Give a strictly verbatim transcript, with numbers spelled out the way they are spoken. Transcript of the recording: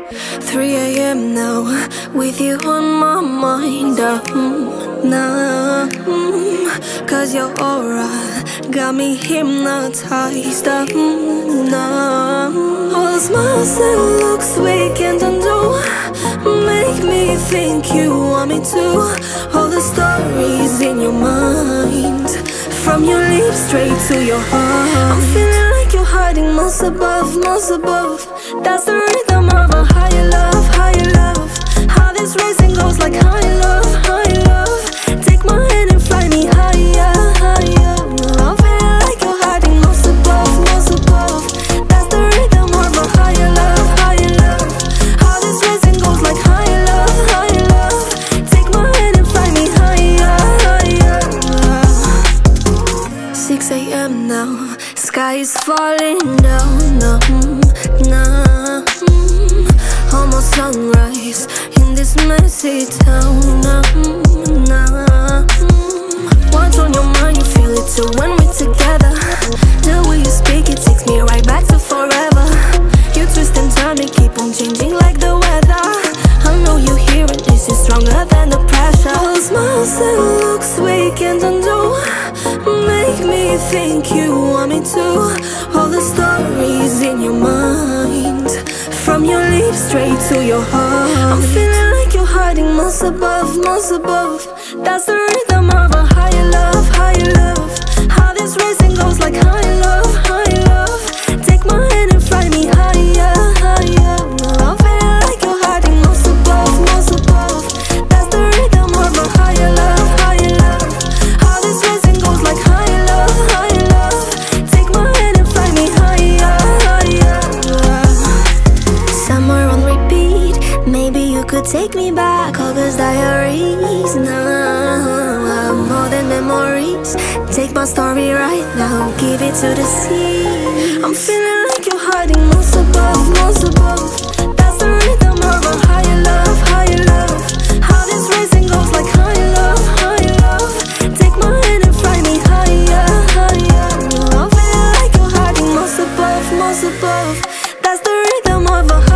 three A M now, with you on my mind. uh, mm, Nah, mm, cause your aura got me hypnotized. uh, mm, Nah, all the smiles and looks we can't undo make me think you want me to. All the stories in your mind, from your lips straight to your heart. I'm feeling like you're hiding miles above, miles above. That's the rhythm of a higher love, higher love. How this racing goes like high love, high love. Take my hand and fly me higher, higher. I'm feeling like you're hiding miles above, miles above. That's the rhythm of a higher love, higher love. How this racing goes like higher love, higher love. Take my hand and fly me higher, higher. six A M now, sky is falling down. Nah, nah, almost sunrise in this messy town. Nah, nah, what's on your mind? You feel it too when we're together. The way you speak, it takes me right back to forever. You twist and turn and keep on changing like the weather. I know you hear it, this is stronger than the pressure. All the smiles and looks we can't undo make me think you want me to. All the stories in your mind, from your lips straight to your heart. I'm feeling like you're hiding miles above, miles above. That's the rhythm of a higher love, higher love. How this racing goes like high love, high love. Take my hand and fly me higher, higher. I'm feeling like you're hiding miles above, miles above. That's the rhythm of a higher love, higher love. How this racing goes like higher love, higher love. Take my hand and fly me higher, higher. Somewhere on repeat, maybe you could take me back. August diaries, now more than memories. Take my story right now, give it to the sea. I'm feeling like you're hiding miles above, miles above. That's the rhythm of a higher love, higher love. How this racing goes like higher love, higher love. Take my hand and fly me higher, higher. I'm feeling like you're hiding miles above, miles above. That's the rhythm of a